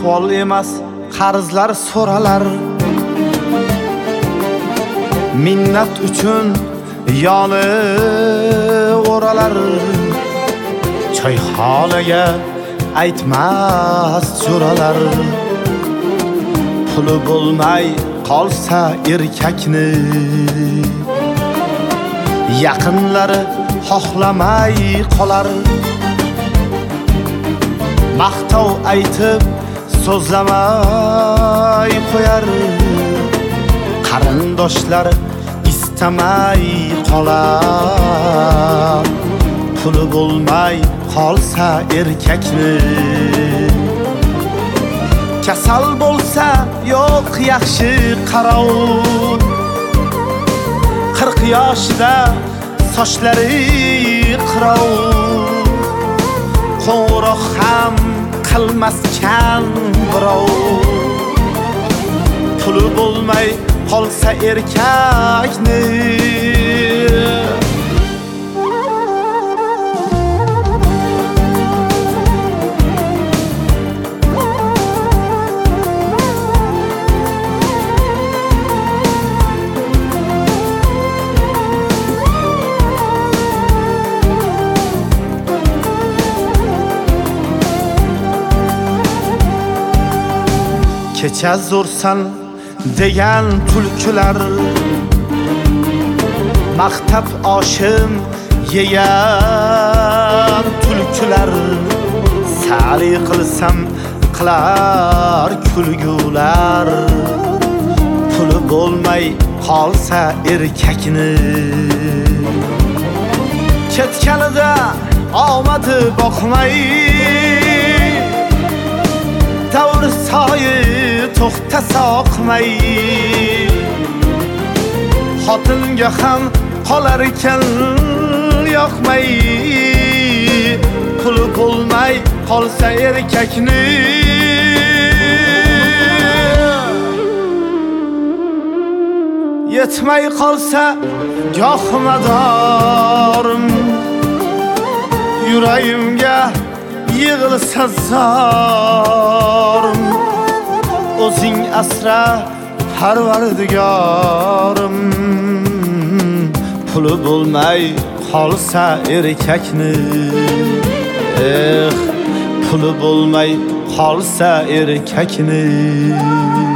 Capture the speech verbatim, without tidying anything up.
ahvol emas, qarzlar so'ralar. Minnat uchun yoni o'ralar. Choyxonaga aytmas jo'ralar. Puli bo'lmay qolsa erkakni yaqinlari xohlamay qolar. Maqtov aytib so'zlamay qo'yar. Qarindoshlar istamay qolar. Puli bo'lmay qolsa erkakni kasal bo'lsa yo'q yaxshi qarov. qirq yoshda sochlari qirov. Qo'ng'iroq ham qilmaskan birov. Puli bo'lmay qolsa erkakni kecha zo'rsan degan tulkilar, maktab oshim yegan tulkilar, sali qilsam qilar kulgular. Puli bo'lmay qolsa erkakni ketganida omadi boqmay, davr soyi to'xta soqmay, xotinga ham qolar ekan yoqmay. Puli bo'lmay qolsa erkakni yetmay qolsa goh madorim, yuragimga yig'ilsa zorim. O'zing asra Parvardigorim. Puli bo'lmay qolsa erkakni, eh, puli bo'lmay qolsa erkakni